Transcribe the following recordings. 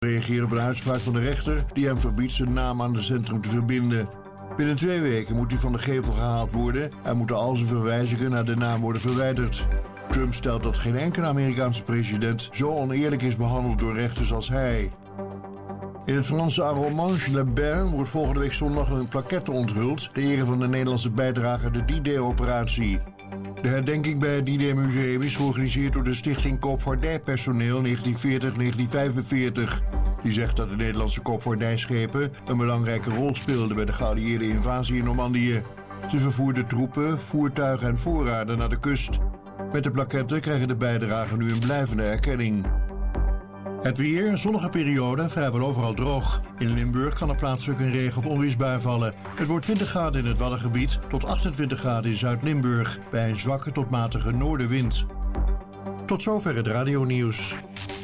reageert op een uitspraak van de rechter die hem verbiedt zijn naam aan het centrum te verbinden. Binnen 2 weken moet hij van de gevel gehaald worden en moeten al zijn verwijzingen naar de naam worden verwijderd. Trump stelt dat geen enkele Amerikaanse president zo oneerlijk is behandeld door rechters als hij. In het Franse Arromanches-les-Bains wordt volgende week zondag een plaquette onthuld ter ere van de Nederlandse bijdrage aan de D-Day-operatie. De herdenking bij het D-Day-museum is georganiseerd door de stichting Koopvaardijpersoneel 1940-1945. Die zegt dat de Nederlandse koopvaardijschepen een belangrijke rol speelden bij de geallieerde invasie in Normandië. Ze vervoerden troepen, voertuigen en voorraden naar de kust. Met de plaquette krijgen de bijdragen nu een blijvende erkenning. Het weer, zonnige periode, vrijwel overal droog. In Limburg kan er plaatselijk een regen- of onweersbui vallen. Het wordt 20 graden in het Waddengebied tot 28 graden in Zuid-Limburg, bij een zwakke tot matige noordenwind. Tot zover het radionieuws.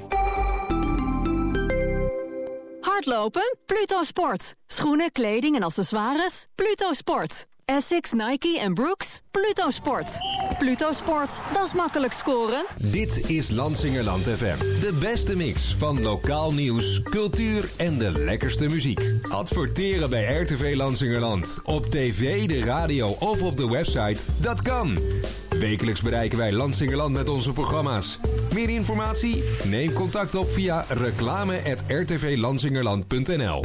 Hardlopen? Pluto Sport. Schoenen, kleding en accessoires? Pluto Sport. Essex, Nike en Brooks? Pluto Sport. Pluto Sport, dat is makkelijk scoren. Dit is Lansingerland FM. De beste mix van lokaal nieuws, cultuur en de lekkerste muziek. Adverteren bij RTV Lansingerland. Op tv, de radio of op de website. Dat kan. Wekelijks bereiken wij Lansingerland met onze programma's. Meer informatie? Neem contact op via reclame@rtvlansingerland.nl.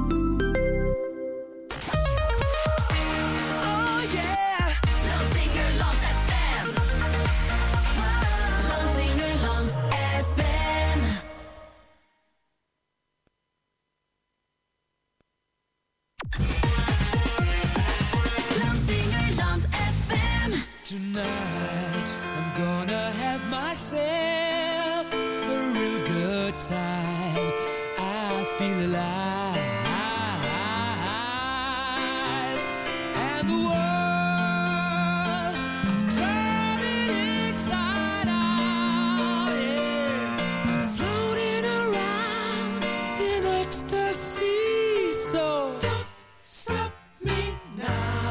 Tonight I'm gonna have myself a real good time. I feel alive, and the world I'm turning inside out. Yeah. I'm floating around in ecstasy, so don't stop me now.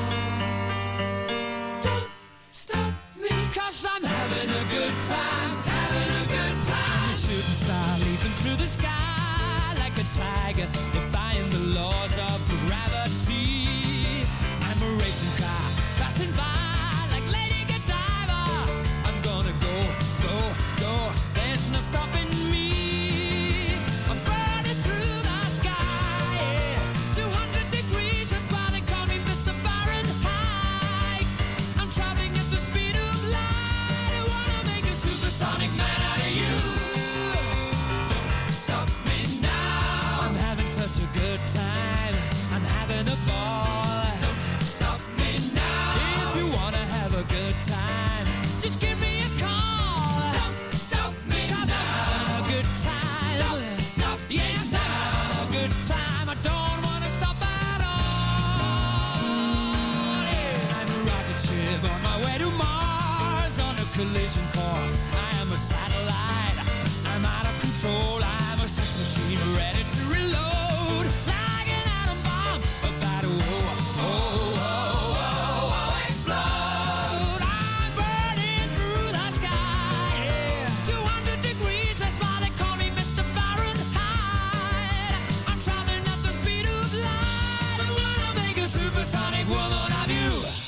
I'm having a good time, having a good time. A shooting star leaping through the sky like a tiger, defying the laws of gravity. I'm a racing car passing by like Lady Godiva. I'm gonna go, go, go. There's no stopping me. I'm burning through the sky, yeah. 200 degrees, that's why they call me Mr. Fahrenheit. I'm traveling at the speed of light. Supersonic man out of you. Don't stop me now. I'm having such a good time. I'm having a ball. Don't stop me now. If you wanna have a good time, just give me a call. Don't stop me now. I'm having a good time. Don't stop me now. I'm having a good time. I don't wanna stop at all. Yeah. I'm a rocket ship on my way to Mars on a collision course. A satellite, I'm out of control. I'm a sex machine ready to reload, like an atom bomb about to explode. I'm burning through the sky, yeah. 200 degrees, that's why they call me Mr. Fahrenheit. I'm traveling at the speed of light. I wanna make a supersonic woman of you.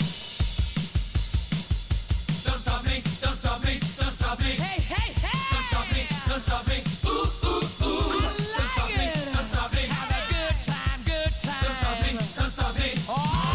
Don't stop me, don't stop me, don't stop me. Hey, hey, hey! Don't stop me, don't stop me. Ooh, ooh, ooh. Don't stop me, don't stop me. Have a good time, good time. Don't stop me, don't stop me. Oh!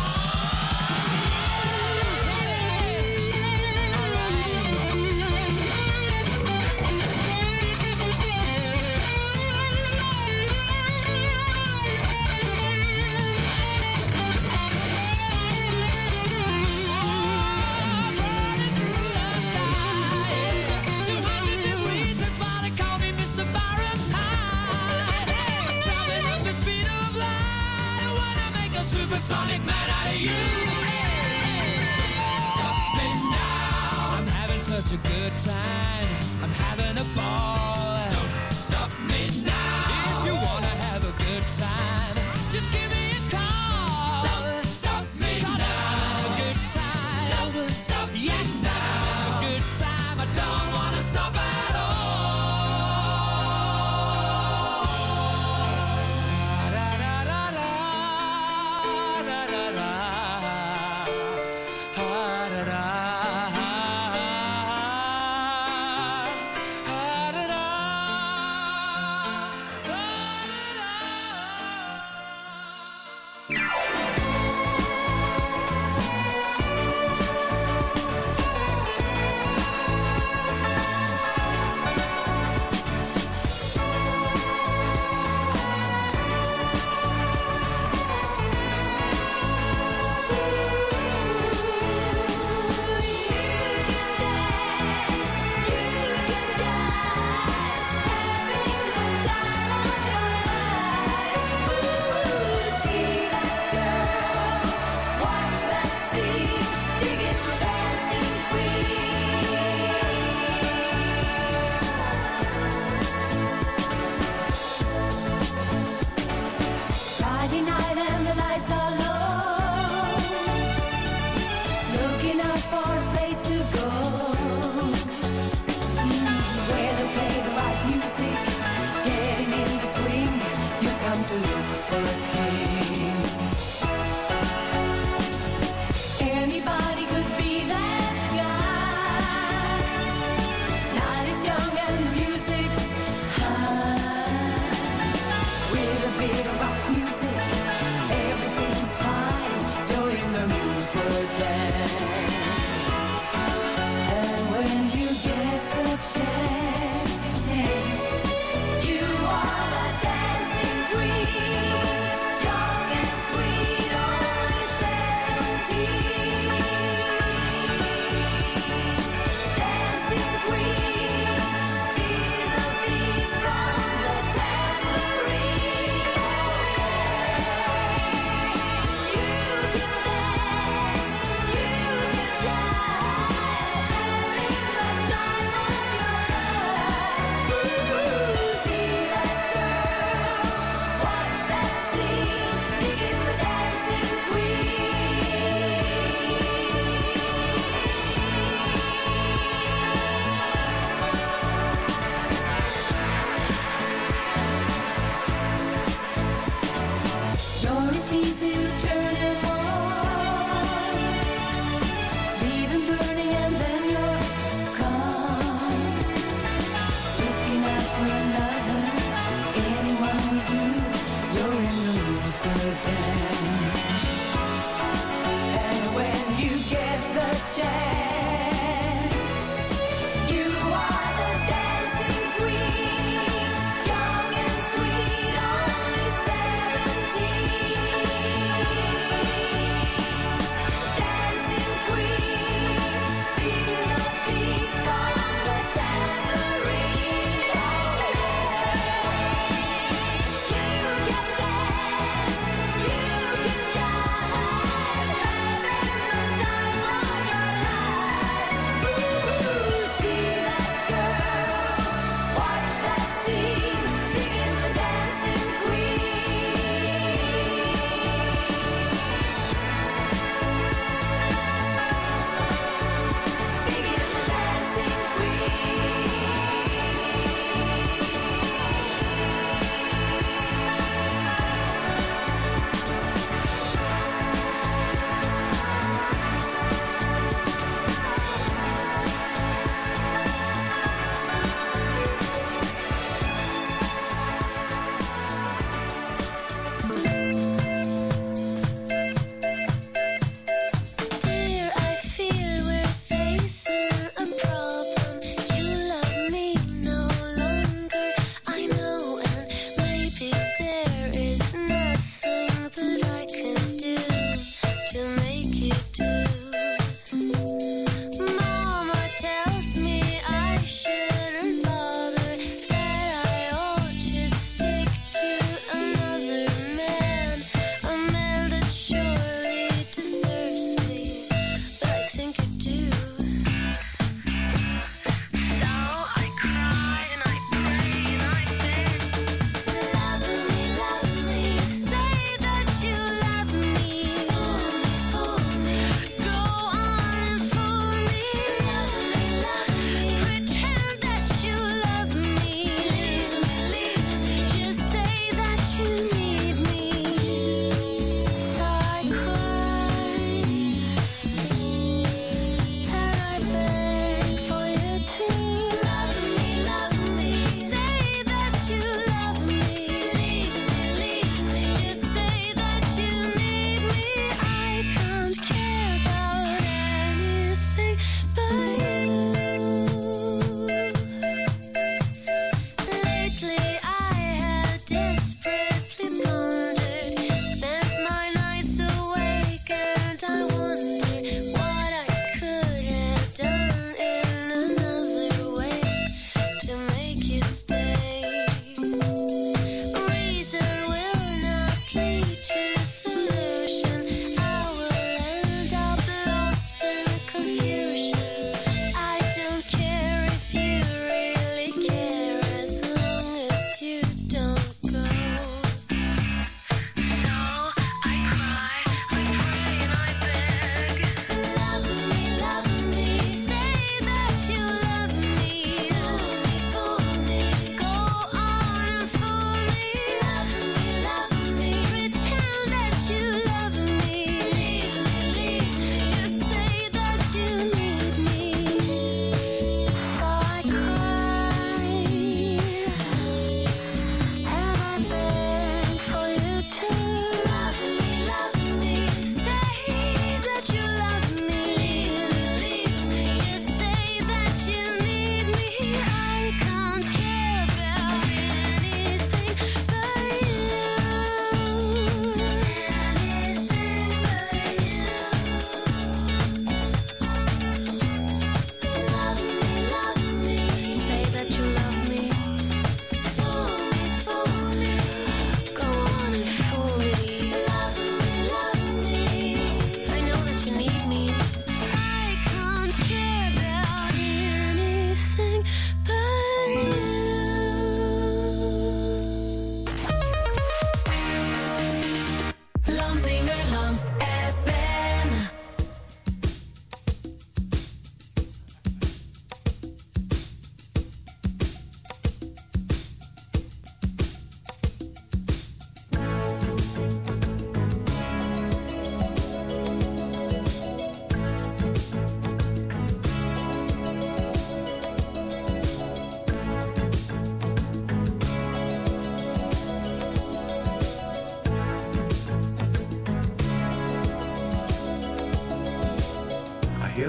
Supersonic man out of you. Don't stop me now. I'm having such a good time. I'm having a ball. Don't stop me now. If you wanna have a good time, just give me a call. Don't stop me now. I'm having a good time. Don't stop me now. Yes, I'm having a good time. I don't wanna stop at all.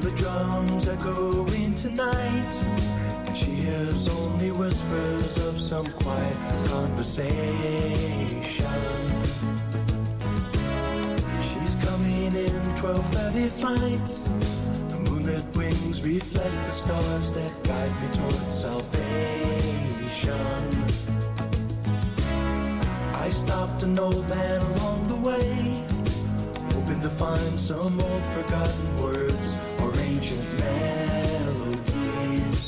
the drums echoing tonight, and she hears only whispers of some quiet conversation. She's coming in 12:30 flight. The moonlit wings reflect the stars that guide me towards salvation. I stopped an old man along the way, hoping to find some old forgotten words or ancient melodies.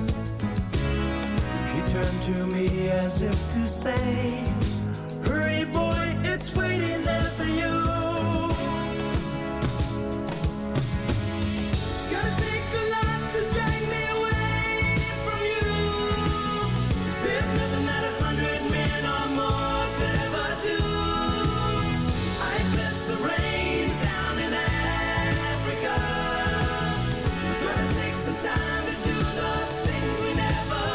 He turned to me as if to say, hurry boy, it's waiting there for you. Gonna take a lot to drag me away from you. There's nothing that 100 men or more could ever do. I bless the rains down in Africa. Gonna take some time to do the things we never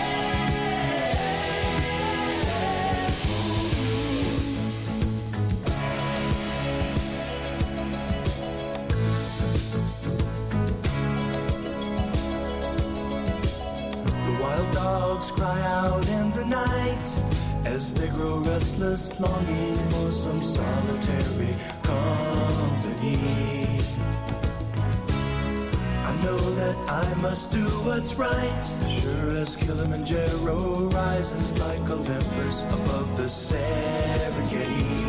The wild dogs cry out in the night as they grow restless, longing for some solitary company. I know that I must do what's right, sure as Kilimanjaro rises like Olympus above the Serengeti.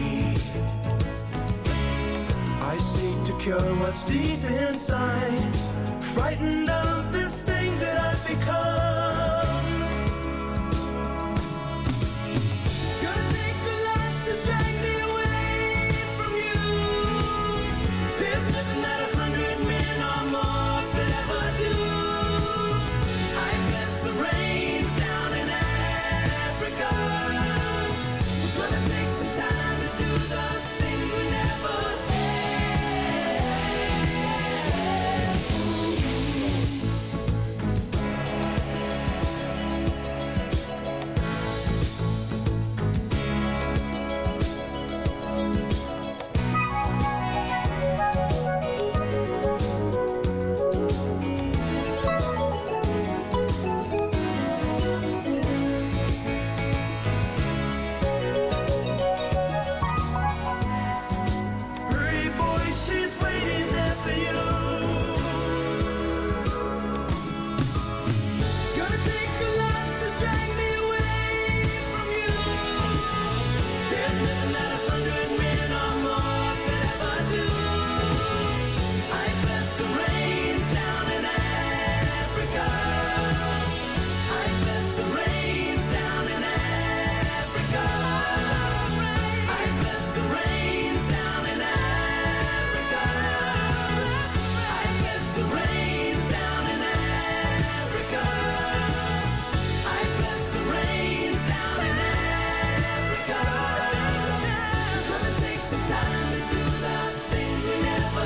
I seek to cure what's deep inside, frightened of this thing that I've become. Gonna take a lot to drag me away from you. There's nothing that 100 men or more could ever do. I bless the rains down in Africa. We're gonna take some time to do the things we never Hurry boy, she's waiting there for you. Gonna take a lot to drag me away from you. There's nothing that 100 men or more could ever do. I bless the rains down in Africa. I bless the rains down in Africa. I bless the rains down in Africa. I bless the rains down in Africa. I bless the rains down in Africa. We're gonna take some time to do the things we never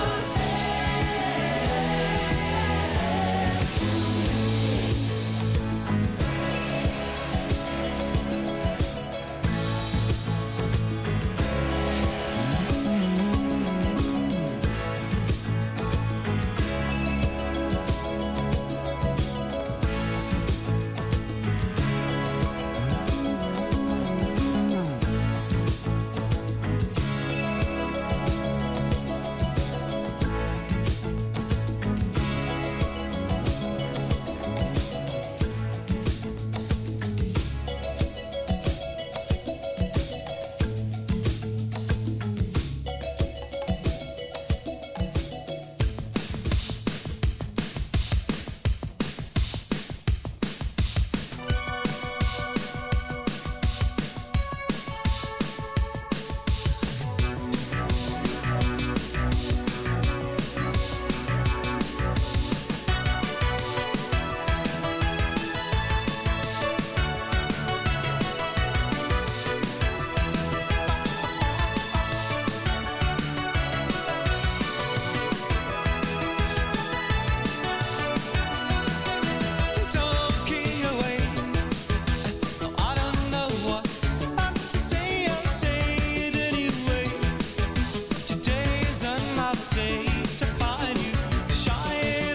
to find you shining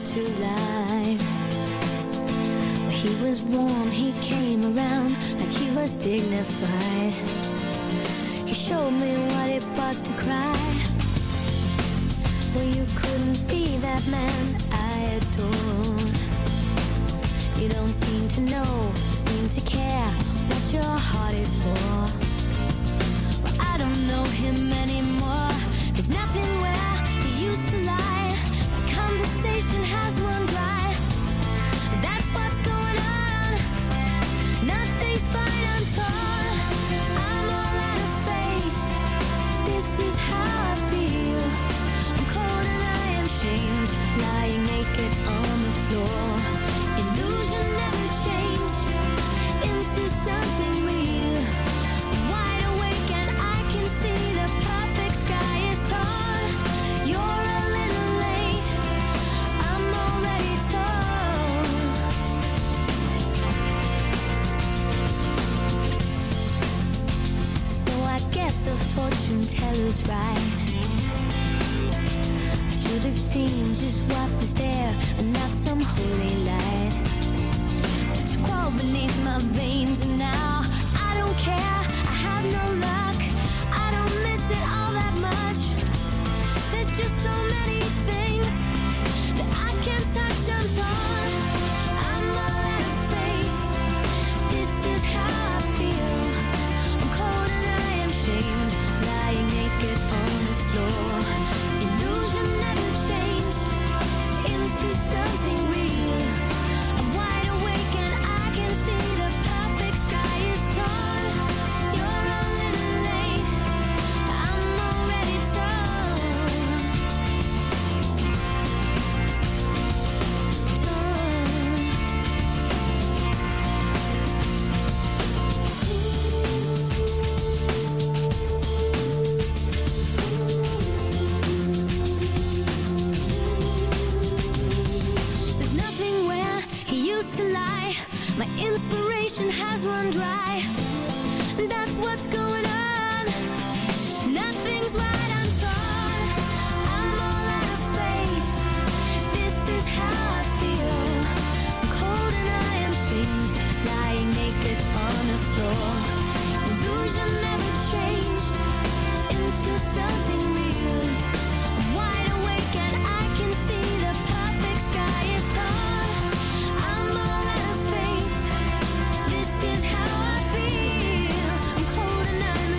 to life. He was warm, he came around like he was dignified. He showed me what it was to cry. Well, you couldn't be that man I adore. You don't seem to know, seem to care what your heart is for. Well, I don't know him anymore. There's nothing where he used to lie. My conversation has run dry. That's what's going on. Nothing's fine, I'm torn. I'm all out of faith. This is how I feel. I'm cold and I am shamed, lying naked on the floor. Illusion never changed into something real. I'm wide awake and I can see the perfect sky is torn. You're a little late, I'm already torn. So I guess the fortune teller's right. I should have seen just what was there and not some holy light. But you crawled beneath my veins and now I don't care, I have no luck. I don't miss it all that much. There's just so many things that I can't touch, I'm torn. I'm all out of faith. This is how I feel. I'm cold and I am shamed, lying naked on the floor. Illusion never changed into something real. I'm wide awake and I can see the perfect sky is torn. You're a little late, I'm already torn. There's nothing where he used to lie. My inspiration has run dry. That's what's going on. Nothing's right, I'm torn. I'm all out of faith. This is how I feel. I'm cold and I am shamed, lying naked on the floor. Illusion never changed into something real. I'm wide awake and I can see the perfect sky is torn. I'm all out of faith. This is how I feel. I'm cold and I'm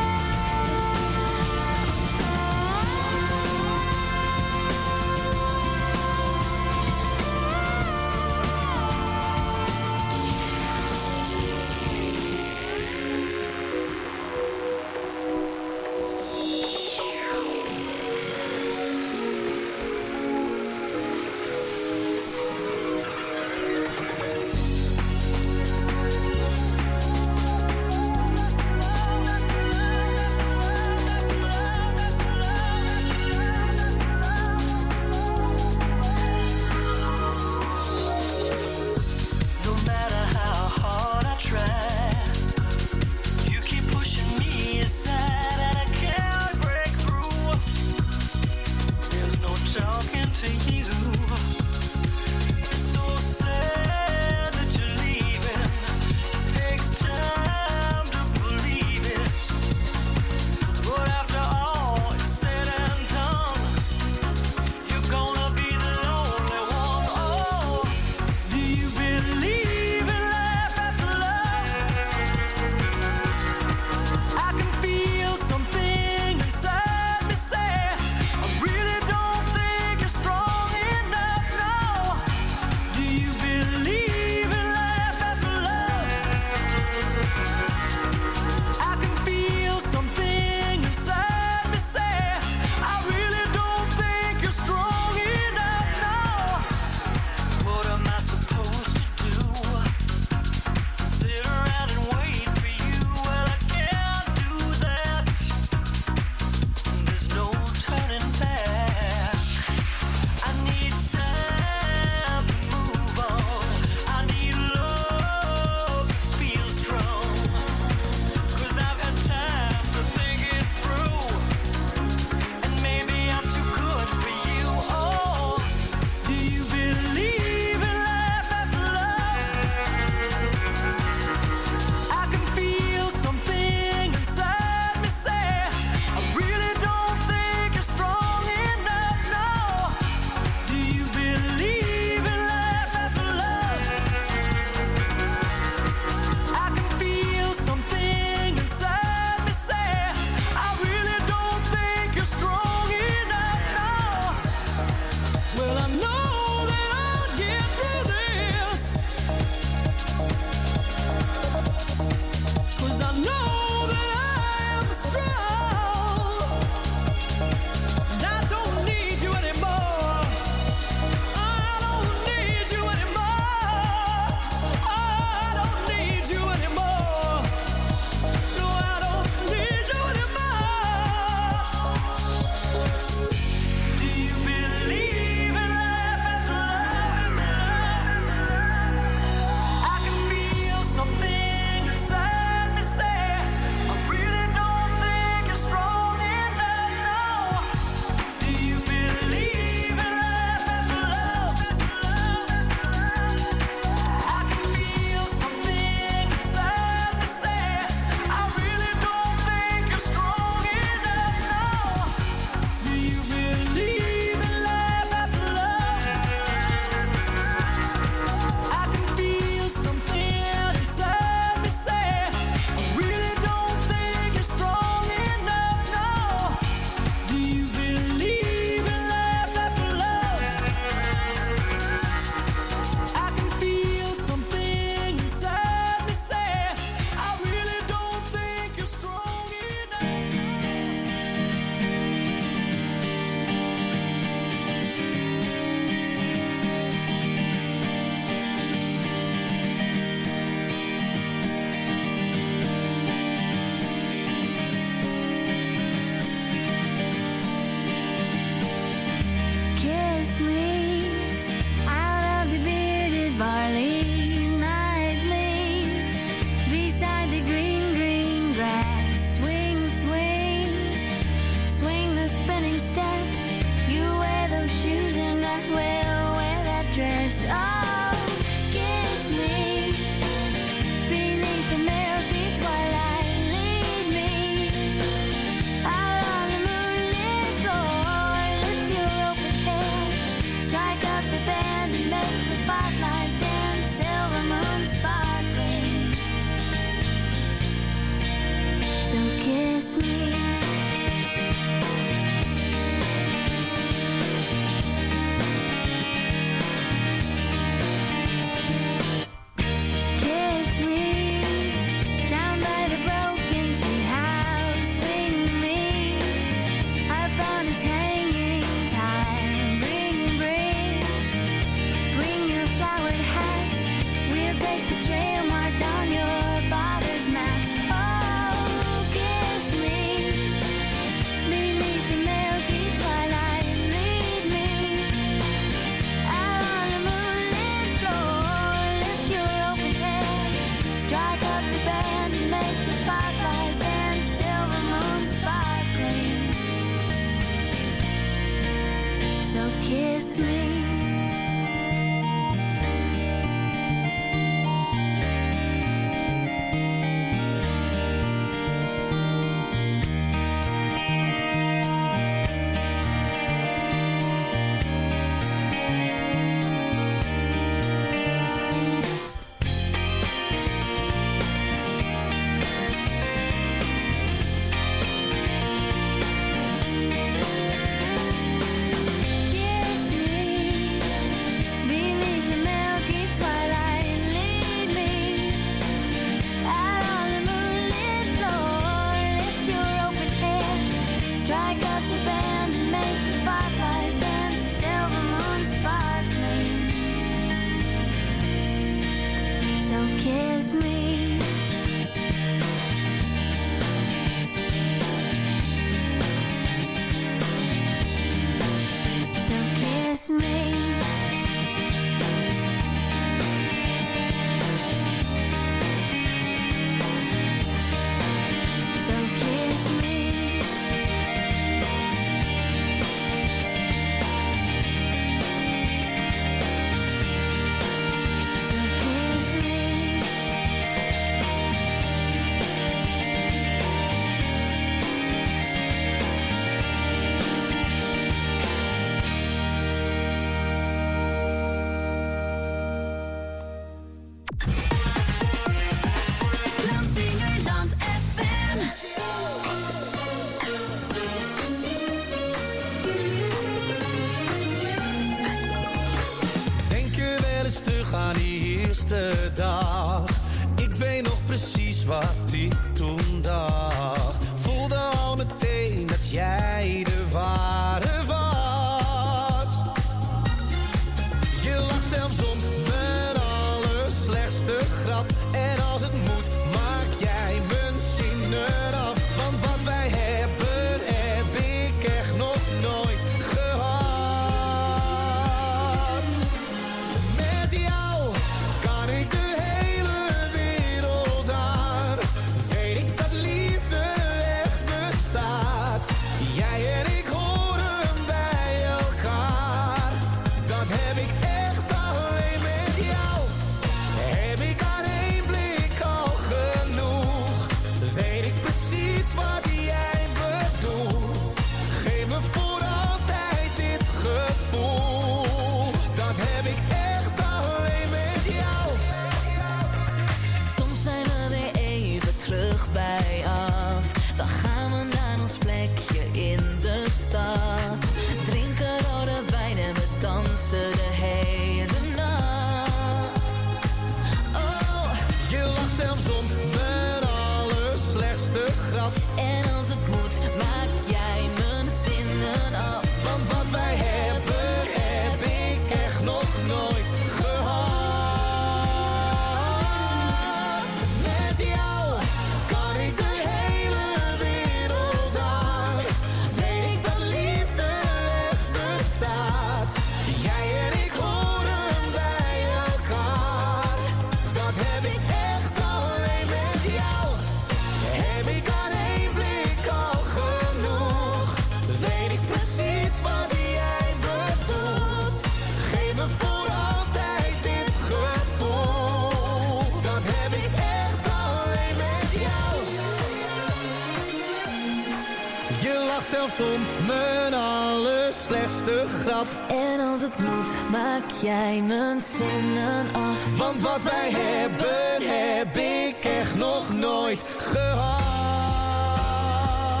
zelfs om mijn allerslechtste grap. En als het moet, maak jij mijn zinnen af. Want wat wij hebben, heb ik echt nog nooit gehad.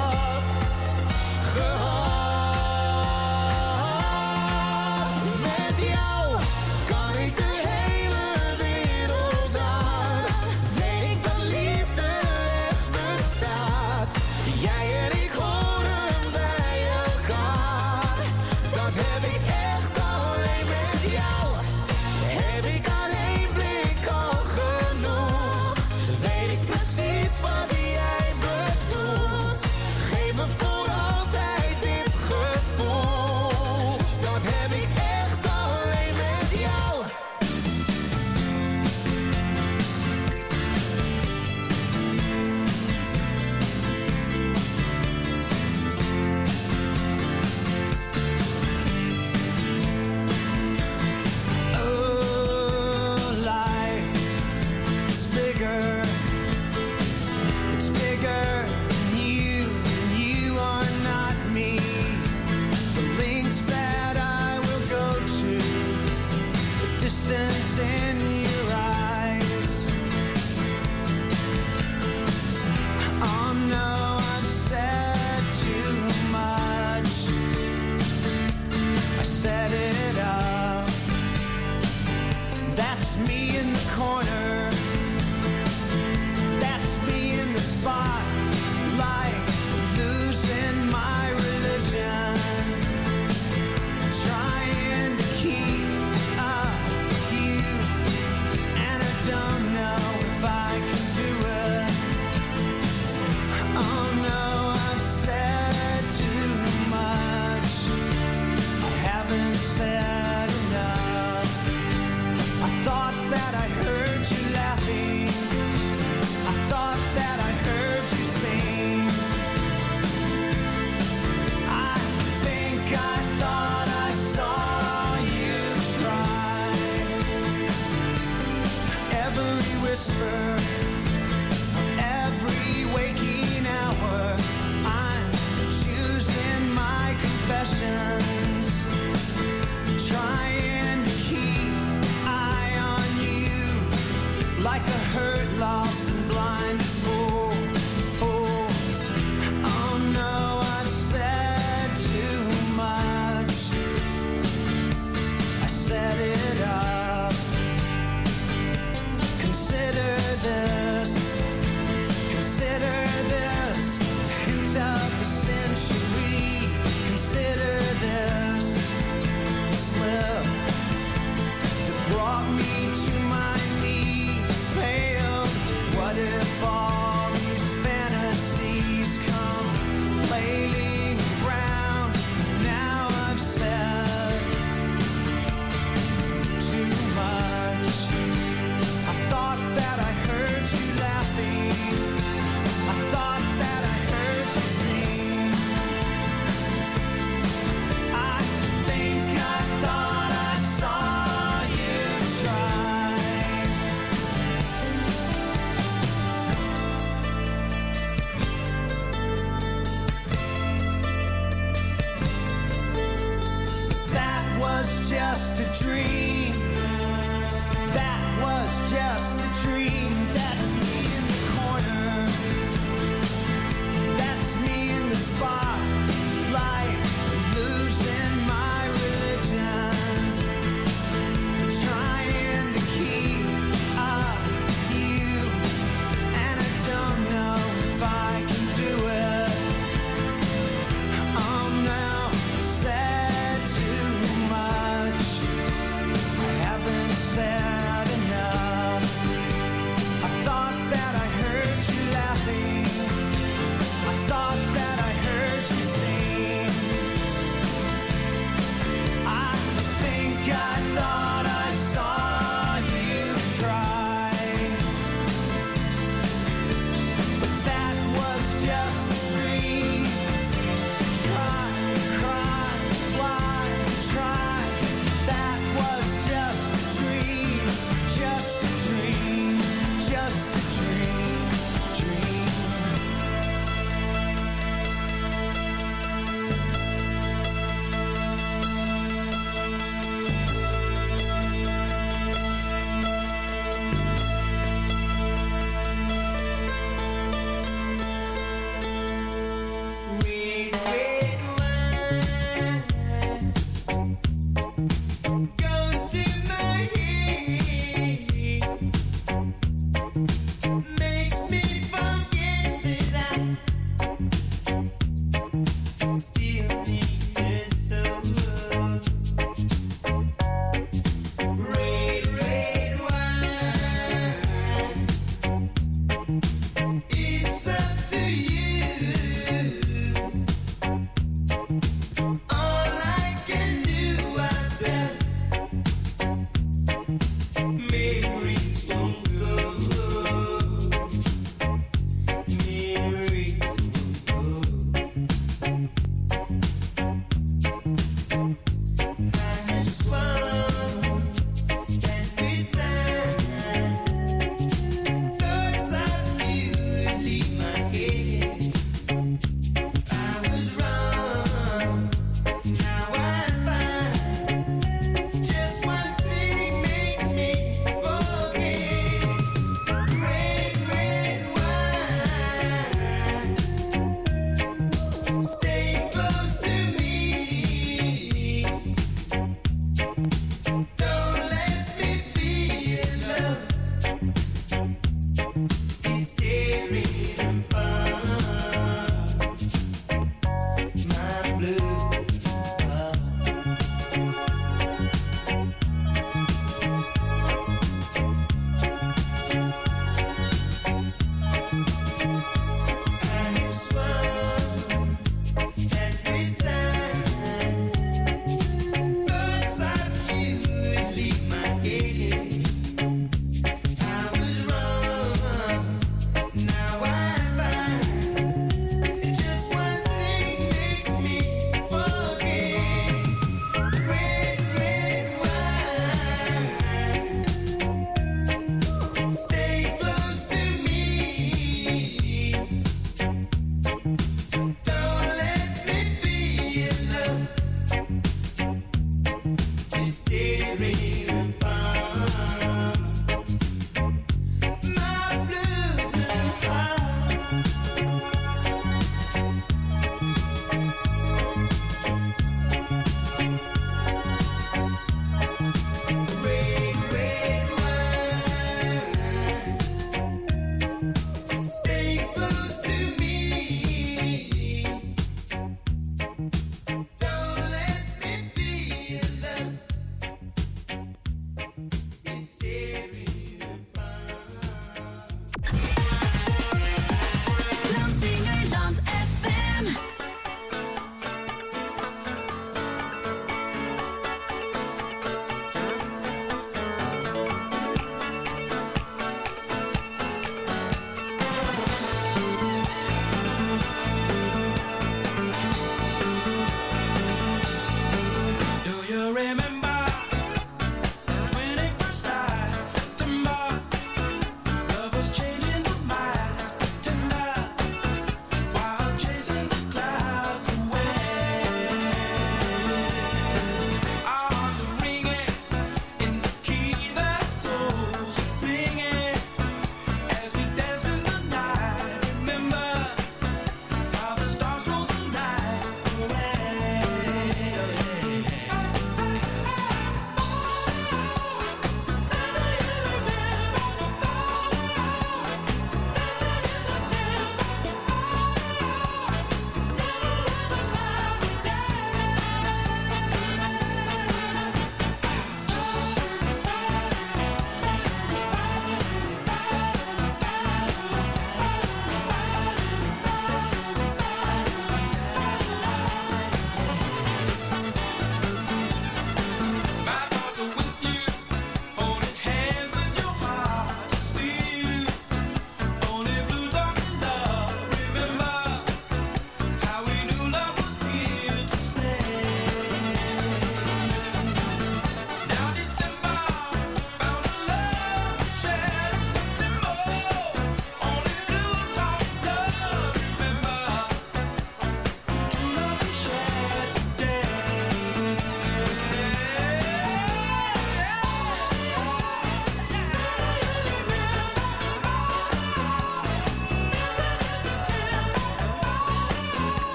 is wat jij bedoelt. Geef me voor altijd dit gevoel. Dat heb ik echt alleen met jou. In your eyes. Oh no, I've said too much. I set it up. That's me in the corner. That's me in the spotlight, losing my religion, trying to keep up. Don't know if I can do it. Oh no, I've said too much. I haven't said enough. I thought that I heard you laughing. I thought that I heard you sing. I think I thought I saw you try. Every whisper, every waking hour, I'm choosing my confessions, trying to keep eye on you, like a hurt, lost and blind fool. Oh no, I've said too much. I set it up. Consider this hint of the century. Consider this slip that brought me to my knees, pale. What if all these fantasies come flailing around? Now I've said too much. I thought that I heard you laughing. I thought that I heard you sing. I think I thought I saw you try.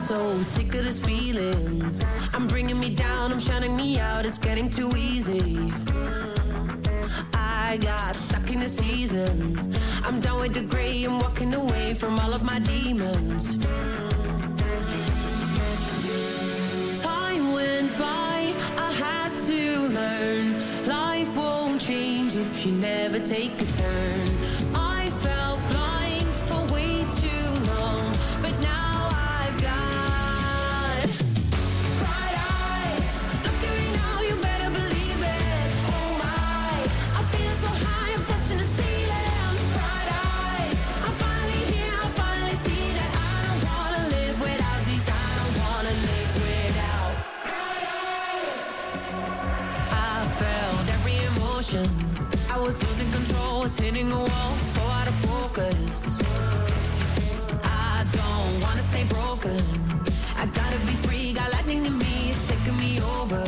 so sick of this feeling. I'm bringing me down, I'm shutting me out, it's getting too easy. I got stuck in a season. I'm done with the gray, I'm walking away from all of my demons. Time went by, I had to learn. Life won't change if you never take a turn. I felt blind for way too long, but now I've got bright eyes. Look at me now, you better believe it. Oh my, I feel so high, I'm touching the ceiling. Bright eyes, I'm finally here, I finally see that I don't wanna live without these. I don't wanna live without bright eyes. I felt every emotion. I was losing control, was hitting a wall, so out of focus. I don't wanna stay broken. I gotta be free, got lightning in me, it's taking me over.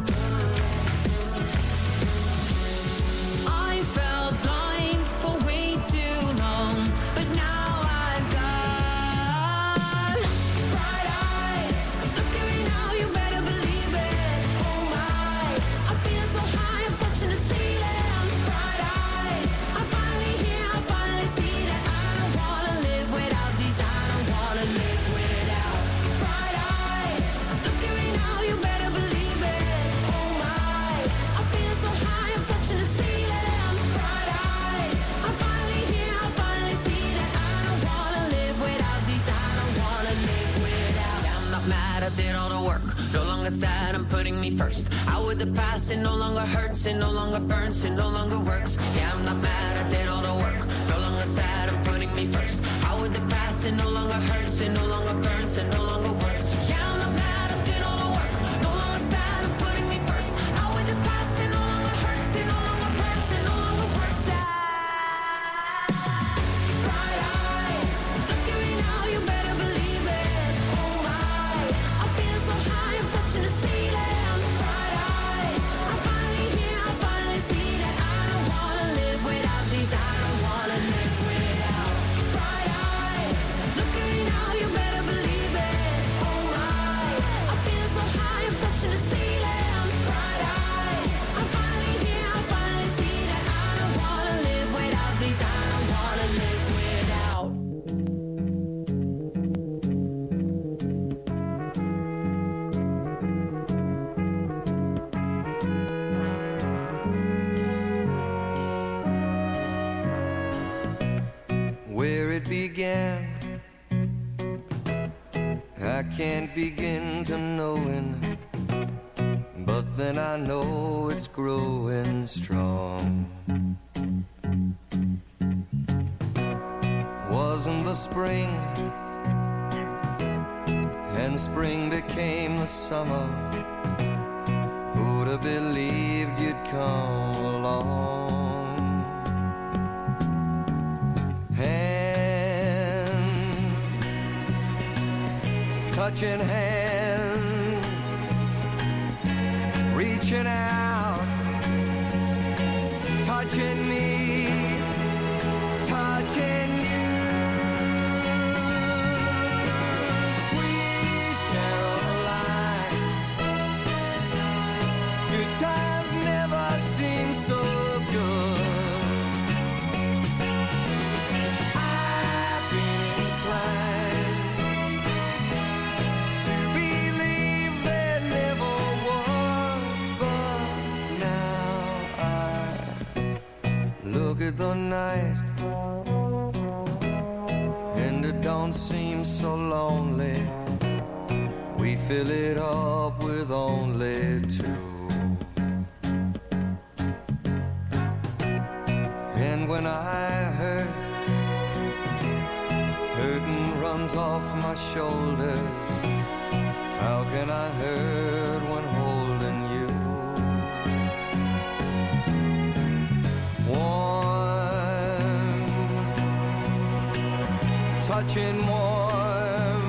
I felt blind for way too long, but now I've got bright eyes. Look at me now, you better believe it. Oh my, I feel so high, I'm touching the ceiling. Bright eyes, I'm finally here, I finally see that I don't wanna live without these. I don't wanna live without bright eyes. Look at me now, you better believe it. Oh my, I feel so high, I'm touching the ceiling. Bright eyes, I'm finally here, I finally see that I don't wanna live without these. I don't wanna live without. Yeah, I'm not mad, I did all the work. No longer sad, I'm putting me first. Out with the past, it no longer hurts, it no longer burns, it no longer works. Yeah, I'm not mad, I did all the work. No longer sad, I'm putting me first. Out with the past, it no longer hurts, it no longer burns, it no longer works. Yeah, I'm not mad, I did all the work. No longer sad, I'm putting me first. Out with the past, it no longer hurts, it no longer burns, it no longer works. Bright eyes, look at me now, you better believe it. Oh my, I feel so high, I'm touching the ceiling. Bright eyes, I'm finally here, I finally see that I don't wanna live without these. I don't wanna live without bright eyes. Look at me now, you better believe it. Oh my, I feel so high, I'm touching the ceiling. Bright eyes, I'm finally here, I finally see that I don't wanna live without these. I don't wanna live without. Where it began, I can't begin to knowing, but then I know it's growing strong. Wasn't the spring, and spring became the summer. Who'd have believed you'd come along? Touching hands, reaching out, touching me, touching you. Sweet Caroline, good times never seem so good. I've been inclined to believe there never was, but now I look at the night and it don't seem so lonely. We fill it up with only two. And when I hurting runs off my shoulders, how can I hurt when holding you? Warm, touching warm,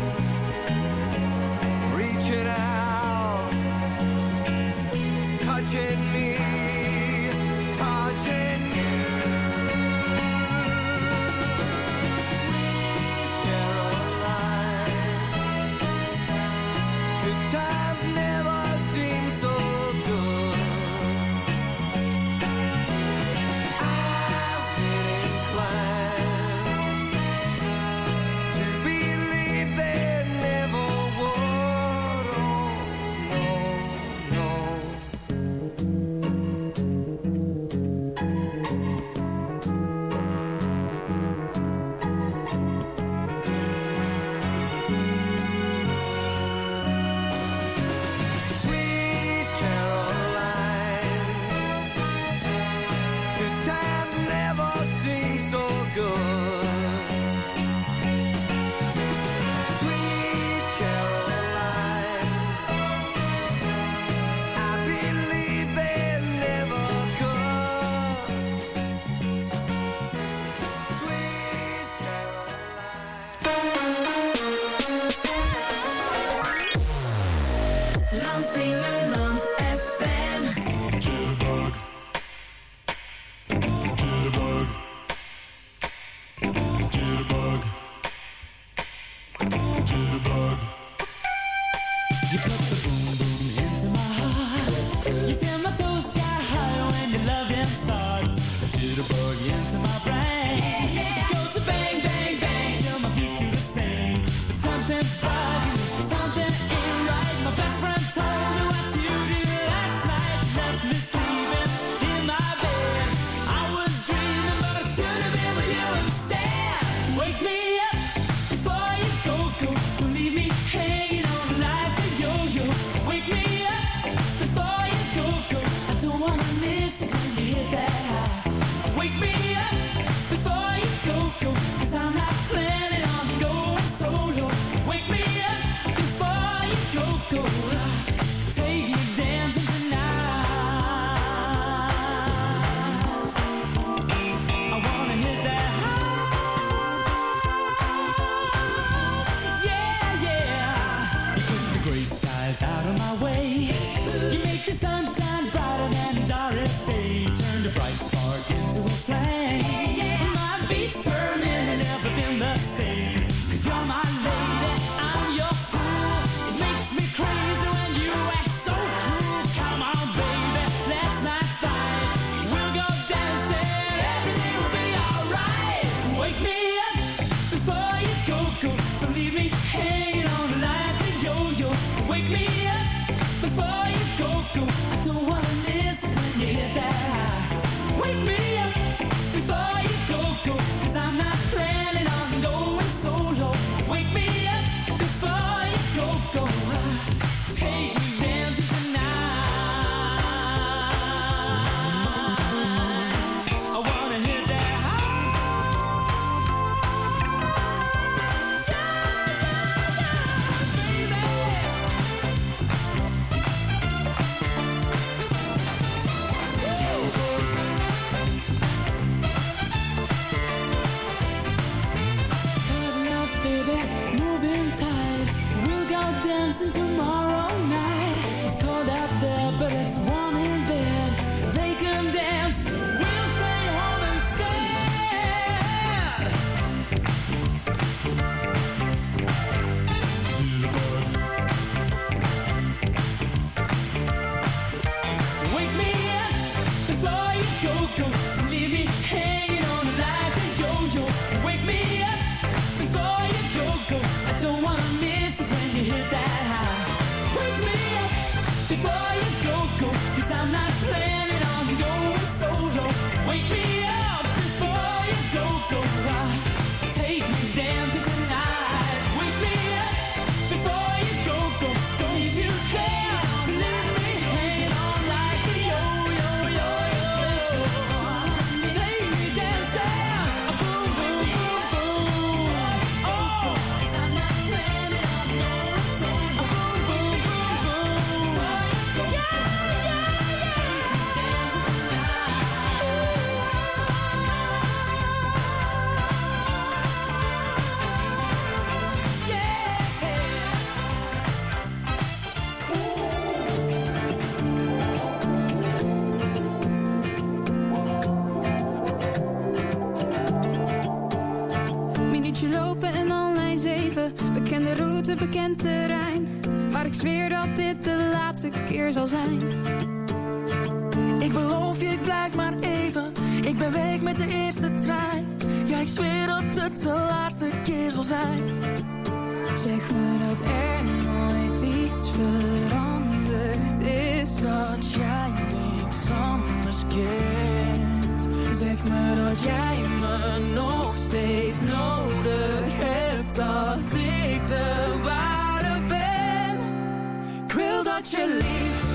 reaching out, touching me, touching you. Sweet Caroline, times never seem so good. I've been inclined to believe they never would. Oh, no, Sweet Caroline, good times never seem so good. Sweet Caroline, I believe they never could. Sweet Caroline. Lansingerland FM. Jitterbug. Jitterbug. Jitterbug. Jitterbug. You put the boom boom into my heart. You send my soul sky high when your loving starts. A jitterbug into my brain. It goes to bang bang bang till my feet do the same. But something's bugging, something ain't right. My best friend told me what you did last night. You left me sleeping in my bed. I was dreaming, but I should have been with you instead. Wake me up before you go. Don't leave me hanging on like a yo-yo. Wake me up before you go. I don't wanna miss it when you hit that high. Wake me up before you go. 'Cause I'm not planning on going solo. Wake me up before you go. Take me dancing tonight. I wanna hit that high. Yeah, yeah. You put the gray skies out of my way. You make the sunshine brighter than Doris Day. Turn the bright spark into a flame. My beats per minute never been the same. 'Cause you're my lady, I'm your fool. It makes me crazy when you act so cruel. Come on, baby, let's not fight. We'll go dancing, everything will be alright. Wake me up before you go. Don't leave me hanging on like a yo-yo. Wake me up before you go. I don't wanna miss it when you hit that high. Wake me up before you go. 'Cause I'm not planning on going solo. Wake me up before you go. Take me dancing tonight. I wanna hit that high. Baby. Coming up, baby, moving tight. We'll go dancing tomorrow night. It's cold out there, but it's warm in bed. They can dance, we'll stay home instead. Wake me up before you go. Don't leave me hanging on like a yo-yo. Wake me up before you go. I don't wanna miss it when you hit that high. Wake me up before you go. 'Cause I'm not planning on going solo. Wake me up before you go. Take me dancing tonight. Wake me up before you go. Don't you care to leave me hanging on like a yo-yo. Take me dancing, boom, boom, boom, boom. Oh, 'cause I'm not planning on going solo. Boom, boom, boom, boom. Yeah, yeah, Minuutje lopen en al lijn 7. Bekende route, bekend terrein. Maar ik zweer dat dit de laatste keer zal zijn. Ik beloof je, ik blijf maar even. Ik ben weg met de eerste trein. Ja, ik zweer dat het de laatste keer zal zijn. Zeg me dat er nooit iets veranderd is, Dat jij niks anders kent. zeg me dat jij me nog steeds nodig hebt, dat ik de ware ben. Ik wil dat je liegt,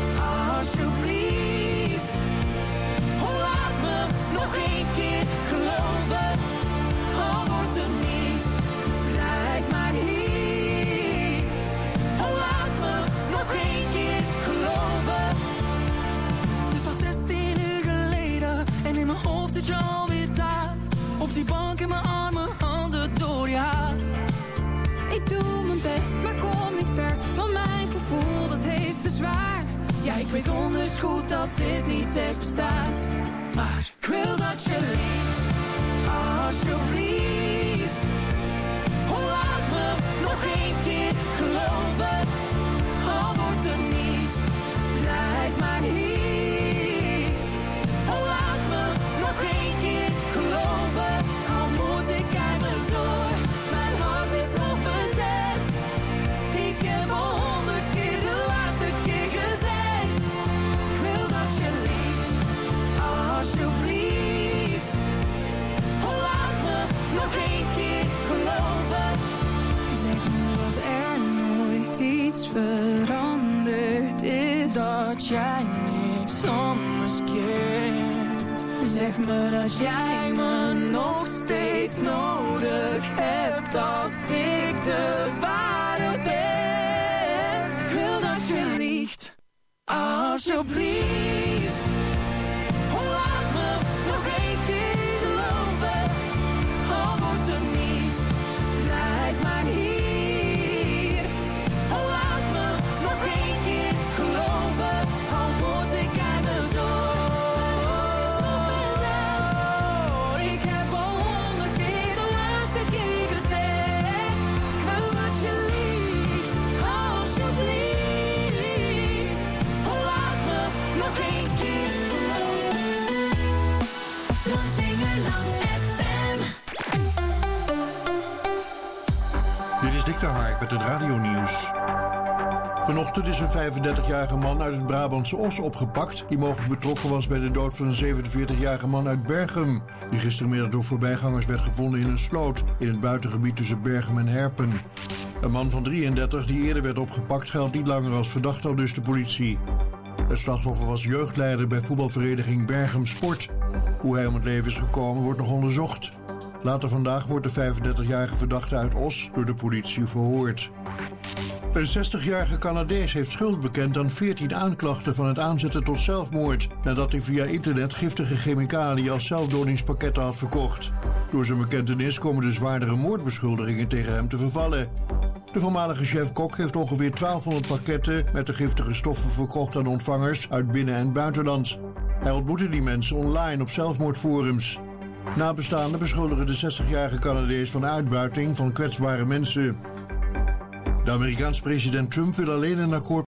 alsjeblieft. Oh, laat me nog één keer geloven. Al wordt er niets, blijf maar hier. Oh, laat me nog één keer geloven. Het is pas 16 uur geleden en in mijn hoofd zit je alweer daar. Op die bank in mijn armen, handen door je haar. Ik doe mijn best, maar kom niet ver, want mijn gevoel dat heeft bezwaar. Ja, ik weet donders goed dat dit niet echt bestaat. Maar ik wil dat je liegt, alsjeblieft. Oh, laat me nog één keer geloven. Al wordt er niets, blijf maar hier. Oh, laat me nog één keer geloven. Al moet ik eindelijk door, mijn hart is nog bezet. Ik heb al 100 keer de laatste keer gezegd. Ik wil dat je liegt, alsjeblieft. Oh, laat me nog één keer geloven. Zeg me dat er nooit iets veranderd is, Dat jij niks anders kent. zeg me dat jij me nog steeds nodig hebt, dat ik de ware ben. Ik wil dat je liegt, alsjeblieft. Oh, laat me nog één keer geloven. Al wordt er niets, blijf maar hier. Oh, laat me nog één keer geloven. Al moet ik eindelijk door. Ik heb al 100 keer de laatste keer gezegd. Ik wil dat je liegt, alsjeblieft. Oh, laat me nog één keer geloven. Lansingerland FM. Dit is Dick de Hark met het radionieuws. Vanochtend is een 35-jarige man uit het Brabantse Os opgepakt, die mogelijk betrokken was bij de dood van een 47-jarige man uit Berchem, die gistermiddag door voorbijgangers werd gevonden in een sloot in het buitengebied tussen Berchem en Herpen. Een man van 33 die eerder werd opgepakt geldt niet langer als verdachte, aldus de politie. Het slachtoffer was jeugdleider bij voetbalvereniging Berchem Sport. Hoe hij om het leven is gekomen wordt nog onderzocht. Later vandaag wordt de 35-jarige verdachte uit Os door de politie verhoord. Een 60-jarige Canadees heeft schuld bekend aan 14 aanklachten van het aanzetten tot zelfmoord, nadat hij via internet giftige chemicaliën als zelfdodingspakketten had verkocht. Door zijn bekentenis komen de zwaardere moordbeschuldigingen tegen hem te vervallen. De voormalige chef-kok heeft ongeveer 1200 pakketten met de giftige stoffen verkocht aan ontvangers uit binnen- en buitenland. Hij ontmoette die mensen online op zelfmoordforums. Nabestaanden beschuldigen de 60-jarige Canadees van uitbuiting van kwetsbare mensen. De Amerikaanse president Trump wil alleen een akkoord